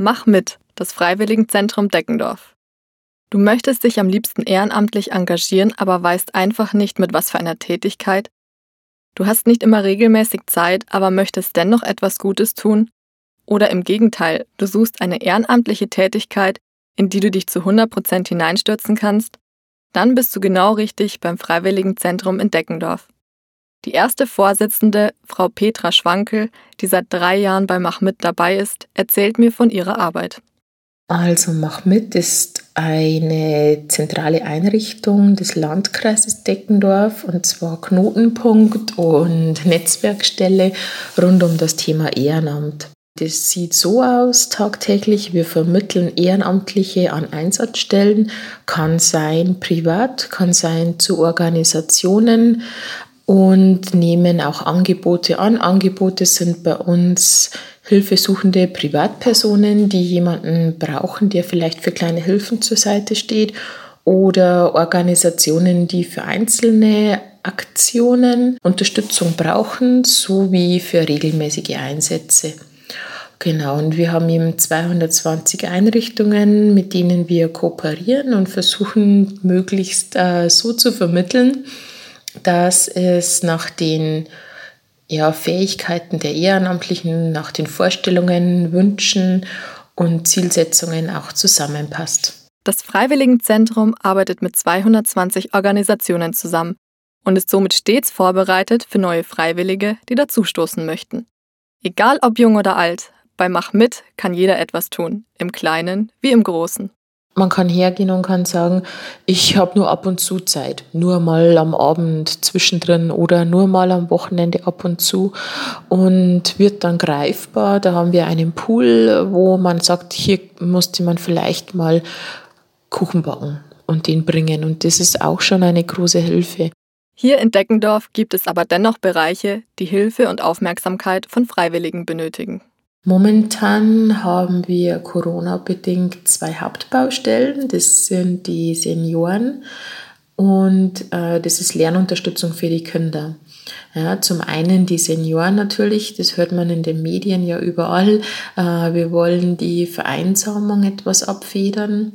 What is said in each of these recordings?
Mach mit, das Freiwilligenzentrum Deggendorf. Du möchtest dich am liebsten ehrenamtlich engagieren, aber weißt einfach nicht, mit was für einer Tätigkeit. Du hast nicht immer regelmäßig Zeit, aber möchtest dennoch etwas Gutes tun. Oder im Gegenteil, du suchst eine ehrenamtliche Tätigkeit, in die du dich zu 100% hineinstürzen kannst. Dann bist du genau richtig beim Freiwilligenzentrum in Deggendorf. Die erste Vorsitzende, Frau Petra Schwankel, die seit 3 Jahren bei Mach mit dabei ist, erzählt mir von ihrer Arbeit. Also Mach mit ist eine zentrale Einrichtung des Landkreises Deggendorf, und zwar Knotenpunkt und Netzwerkstelle rund um das Thema Ehrenamt. Das sieht so aus tagtäglich: Wir vermitteln Ehrenamtliche an Einsatzstellen, kann sein privat, kann sein zu Organisationen, und nehmen auch Angebote an. Angebote sind bei uns hilfesuchende Privatpersonen, die jemanden brauchen, der vielleicht für kleine Hilfen zur Seite steht, oder Organisationen, die für einzelne Aktionen Unterstützung brauchen, sowie für regelmäßige Einsätze. Genau, und wir haben eben 220 Einrichtungen, mit denen wir kooperieren und versuchen, möglichst so zu vermitteln, dass es nach den Fähigkeiten der Ehrenamtlichen, nach den Vorstellungen, Wünschen und Zielsetzungen auch zusammenpasst. Das Freiwilligenzentrum arbeitet mit 220 Organisationen zusammen und ist somit stets vorbereitet für neue Freiwillige, die dazustoßen möchten. Egal ob jung oder alt, bei Mach mit kann jeder etwas tun, im Kleinen wie im Großen. Man kann hergehen und kann sagen, ich habe nur ab und zu Zeit, nur mal am Abend zwischendrin oder nur mal am Wochenende ab und zu, und wird dann greifbar. Da haben wir einen Pool, wo man sagt, hier musste man vielleicht mal Kuchen backen und den bringen, und das ist auch schon eine große Hilfe. Hier in Deggendorf gibt es aber dennoch Bereiche, die Hilfe und Aufmerksamkeit von Freiwilligen benötigen. Momentan haben wir Corona-bedingt 2 Hauptbaustellen. Das sind die Senioren und das ist Lernunterstützung für die Kinder. Ja, zum einen die Senioren natürlich, das hört man in den Medien ja überall. Wir wollen die Vereinsamung etwas abfedern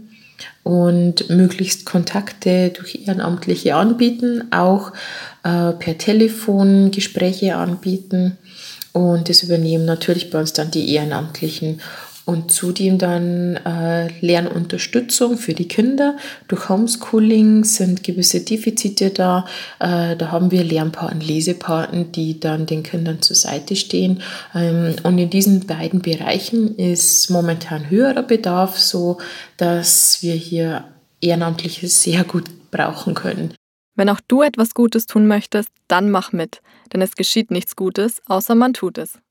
und möglichst Kontakte durch Ehrenamtliche anbieten, auch per Telefon Gespräche anbieten. Und das übernehmen natürlich bei uns dann die Ehrenamtlichen. Und zudem dann Lernunterstützung für die Kinder. Durch Homeschooling sind gewisse Defizite da. Da haben wir Lernpaten, Lesepaten, die dann den Kindern zur Seite stehen. Und in diesen beiden Bereichen ist momentan höherer Bedarf, so dass wir hier Ehrenamtliche sehr gut brauchen können. Wenn auch du etwas Gutes tun möchtest, dann mach mit, denn es geschieht nichts Gutes, außer man tut es.